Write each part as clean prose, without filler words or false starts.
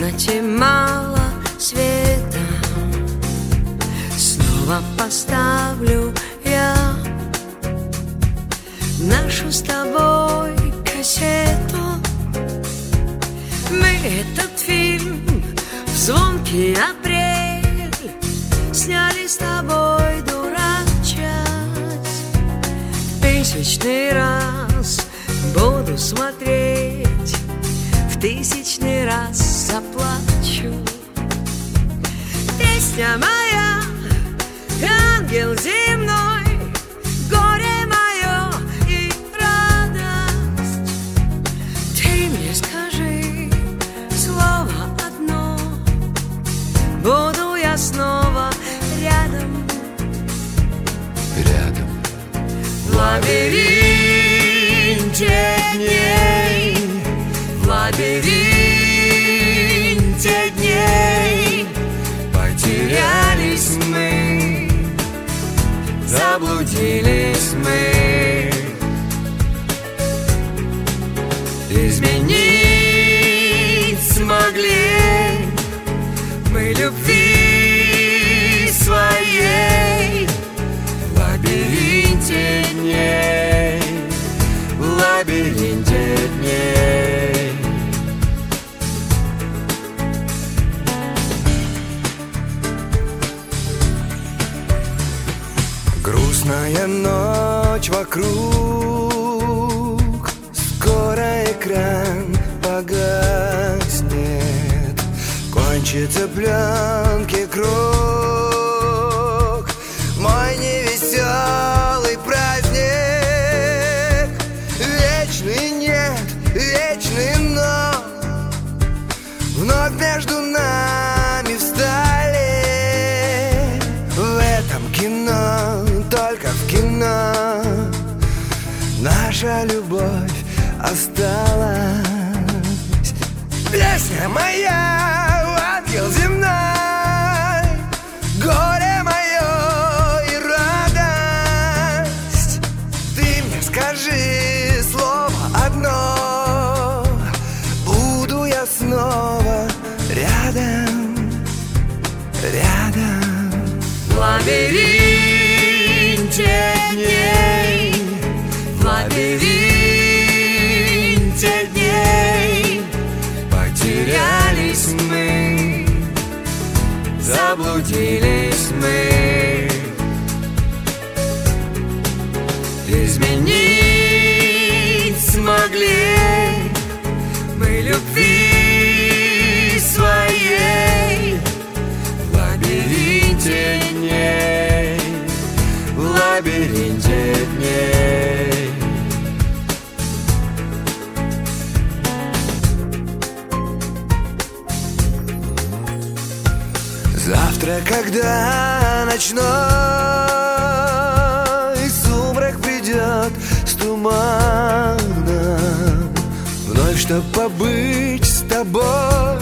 комнате мало света. Снова поставлю я нашу с тобой кассету. Мы этот фильм в звонкий апрель сняли с тобой, дурачась. Тысячный раз буду смотреть, в тысячный раз заплачу. Песня моя, ангел земной, горе мое и радость. Ты мне скажи слово одно, буду я снова рядом. Рядом. В лабиринте дней, в лабиринте дней потерялись мы, заблудились мы. Изменить смогли мы любви своей в лабиринте дней, в лабиринте дней. Грустная ночь вокруг, скоро экран погаснет, кончится пленки круг, мой невеселый праздник. Вечный нет, вечный но, вновь между нами встали. В этом кино, только в кино, наша любовь осталась. Песня моя, ангел земной, горе мое и радость. Ты мне скажи слово одно, буду я снова рядом, рядом. В лабиринте дней, в лабиринте дней потерялись мы, заблудились мы. Изменить смогли мы любви своей в лабиринте дней, в лабиринте дней. Завтра, когда ночной сумрак придет с туманом, вновь, чтоб побыть с тобой,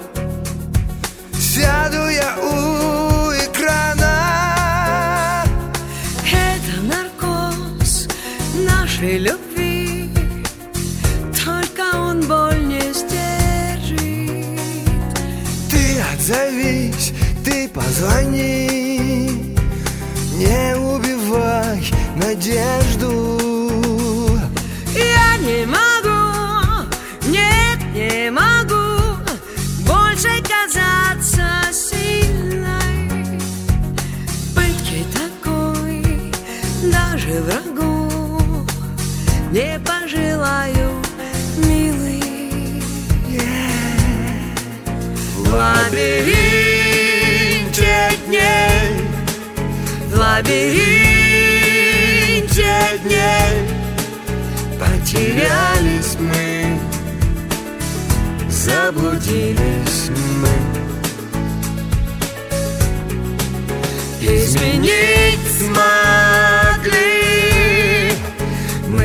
сяду я у экрана. Это наркоз нашей любви, только он боль не сдержит. Ты отзовись, ты позвони, не убивай надежду. Я не могу, нет, не могу больше казаться сильной. Пытки такой даже врагу не пожелаю, милый. В лабиринте дней, в лабиринте дней потерялись мы, заблудились мы. Изменить смогли мы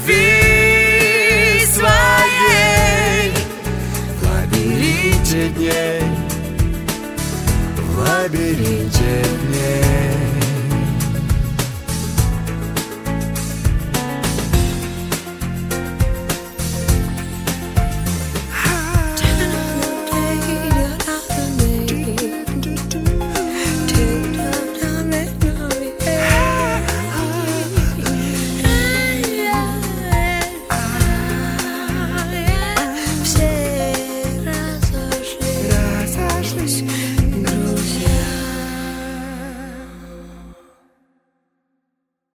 любви своей в лабиринте дней, в лабиринте дней.